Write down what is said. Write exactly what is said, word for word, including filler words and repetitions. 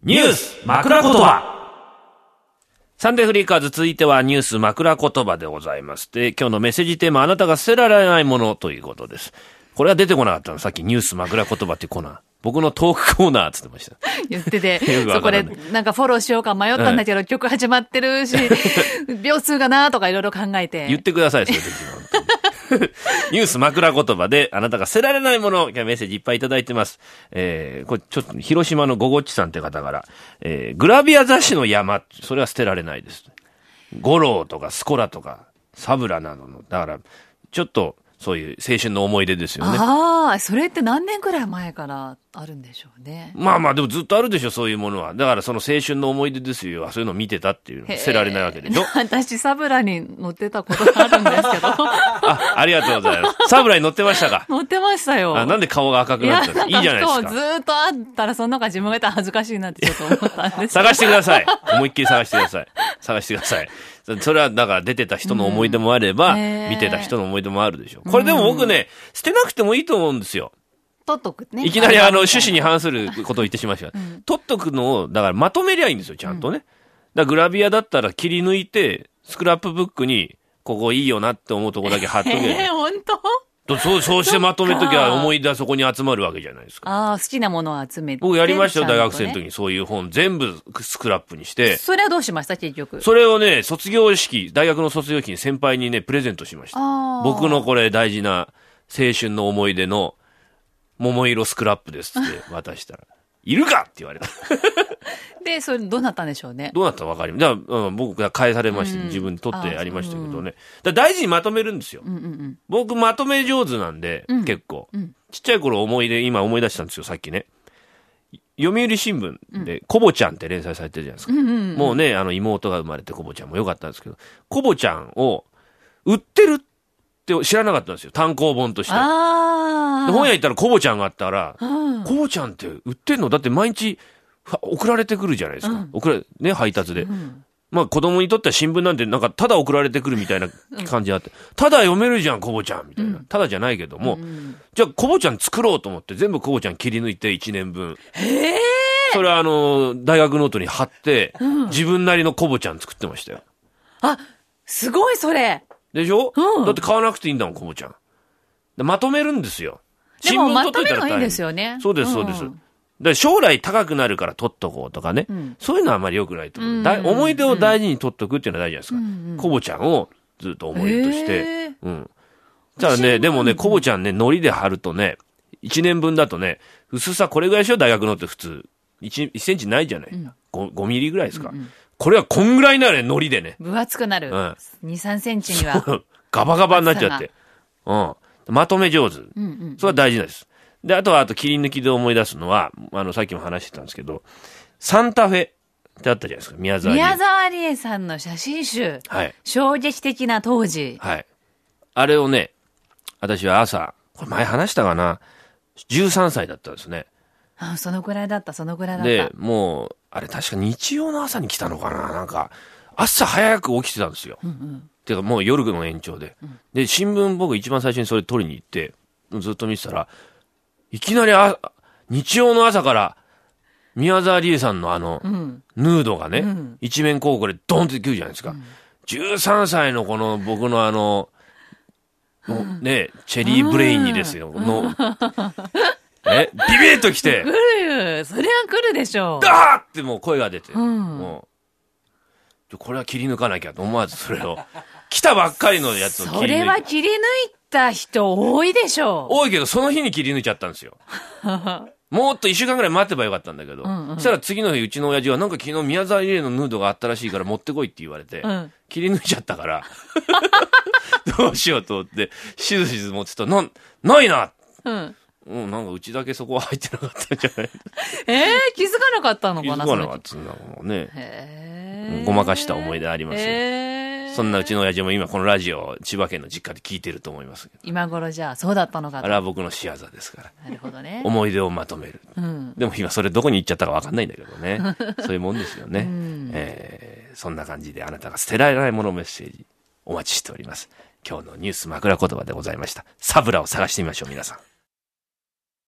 ニュース枕言葉。サンデーフリーカーズ、続いてはニュース枕言葉でございます。で、今日のメッセージテーマ、あなたが捨てられないものということです。これは出てこなかったの。さっきニュース枕言葉っていうコーナー。僕のトークコーナーって言ってました。 言ってて、そこでなんかフォローしようか迷ったんだけど、うん、曲始まってるし、秒数がなとかいろいろ考えて。 言ってください、そういう時は。ニュース枕言葉であなたが捨てられないもの、メッセージいっぱいいただいてます。えー、これちょっと広島のごごっちさんって方から、えー、グラビア雑誌の山、それは捨てられないです。五郎とかスコラとかサブラなどの、だからちょっとそういう青春の思い出ですよね。 ああ、それって何年くらい前からあるんでしょうね。 まあまあでもずっとあるでしょ、そういうものは。だからその青春の思い出ですよ。そういうのを見てたっていうの捨てられないわけでしょ。 私サブラに乗ってたことがあるんですけど。 あ、ありがとうございます。サブラに乗ってましたか？ 乗ってましたよ。 あ、なんで顔が赤くなったの？いいじゃないですか。 ずーっとあったらその中自分がいたら恥ずかしいなってちょっと思ったんです探してください。思いっきり探してください。探してください。それはだから出てた人の思い出もあれば、うん、見てた人の思い出もあるでしょう。これでも僕ね、捨てなくてもいいと思うんですよ。 取っとくね。 いきなりあの趣旨に反することを言ってしまいました。うん、取っとくのを、だからまとめりゃいいんですよ、ちゃんとね。うん、だからグラビアだったら切り抜いて、スクラップブックに、ここいいよなって思うとこだけ貼っとけば。 えー、本当？ そう、そうしてまとめときは思い出はそこに集まるわけじゃないですか。 ああ、好きなものを集めて。 僕やりましたよ、ね、大学生の時にそういう本全部スクラップにして。 それはどうしました結局。 それをね、卒業式、大学の卒業式に先輩にね、プレゼントしました。僕のこれ大事な青春の思い出の桃色スクラップですって渡したら、いるかって言われた。 で、それどうなったんでしょうね。 どうなったか分かります。だから、うん、僕が返されまして、うん、自分で取ってやりましたけどね。だ大事にまとめるんですよ。うんうんうん、僕まとめ上手なんで、うん、結構、うん。ちっちゃい頃思い出、今思い出したんですよ、さっきね。読売新聞で、コボちゃんって連載されてるじゃないですか。うんうんうん、もうね、あの妹が生まれてコボちゃんもよかったんですけど、コボちゃんを売ってるって知らなかったんですよ、単行本として。あ本屋行ったらコボちゃんがあったら、うん、コボちゃんって売ってんの？だって毎日送られてくるじゃないですか。うん、送られ、ね、配達で。うん、まあ子供にとっては新聞なんてなんかただ送られてくるみたいな感じがあって、うん、ただ読めるじゃん、コボちゃんみたいな。うん、ただじゃないけども、うん、じゃあコボちゃん作ろうと思って全部コボちゃん切り抜いていちねんぶん。 へー。 それはあの、大学ノートに貼って、うん、自分なりのコボちゃん作ってましたよ。 あ、すごいそれ。 でしょ？うん、だって買わなくていいんだもん、コボちゃん。でまとめるんですよ。 でもまとめるのいいですよね。 そうです、そうです。うん、で将来高くなるから取っとこうとかね。うん、そういうのはあんまり良くないと思う。うん、思い出を大事に取っとくっていうのは大事じゃないですか。うん、コボちゃんをずっと思い出として。うん。じゃあね、でもね、コボちゃんね、糊で貼るとね、いちねんぶんだとね、薄さこれぐらいでしょ、大学のって普通。1, いちセンチないじゃない。うん、5, ごミリぐらいですか。うんうん、これはこんぐらいになるね、糊でね。 分厚くなる。うん、に、さんセンチには。 ガバガバになっちゃって。うん。まとめ上手。うんうん、それは大事です。で、あとは、あと切り抜きで思い出すのは、あの、さっきも話してたんですけど、サンタフェってあったじゃないですか、宮沢りえ。 宮沢りえさんの写真集。はい。衝撃的な当時。 はい。あれをね、私は朝、これ前話したかな、じゅうさんさいだったんですね。 あ、そのぐらいだった、そのぐらいだった。 で、もう、あれ確か日曜の朝に来たのかな、なんか、朝早く起きてたんですよ。うんうん。てかもう夜の延長で。うん、で、新聞僕一番最初にそれ取りに行って、ずっと見てたら、いきなりあ、日曜の朝から、宮沢りえさんのあの、うん、ヌードがね、うん、一面広告でドンって来るじゃないですか。うん、じゅうさんさいのこの僕のあの、うん、ね、チェリーブレインにですよ、うん、の、え、ビビッと来て。 来るよ。それは来るでしょう。 ダーってもう声が出て。うん、もうこれは切り抜かなきゃと思わずそれを。来たばっかりのやつを切り抜いて。 それは切り抜いた人多いでしょう。 多いけど、その日に切り抜いちゃったんですよ。もっと一週間ぐらい待てばよかったんだけど。うんうん、そしたら次の日、うちの親父はなんか昨日宮沢りえのヌードがあったらしいから持ってこいって言われて、うん、切り抜いちゃったから、どうしようと思って、しずしず持ってたら、な、ないな、うんうん、なんかうちだけそこは入ってなかったんじゃないえー、気づかなかったのかな。 気づかなかったんだもんね。へー、ごまかした思い出ありますよ。へー、そんなうちの親父も今このラジオ千葉県の実家で聞いてると思いますけど。 今頃じゃあそうだったのかと。 あれは僕の仕業ですから。 なるほどね。 思い出をまとめる。うん、でも今それどこに行っちゃったか分かんないんだけどね。そういうもんですよね。うん、えー、そんな感じであなたが捨てられないものメッセージお待ちしております。今日のニュース枕言葉でございました。サブラを探してみましょう皆さん。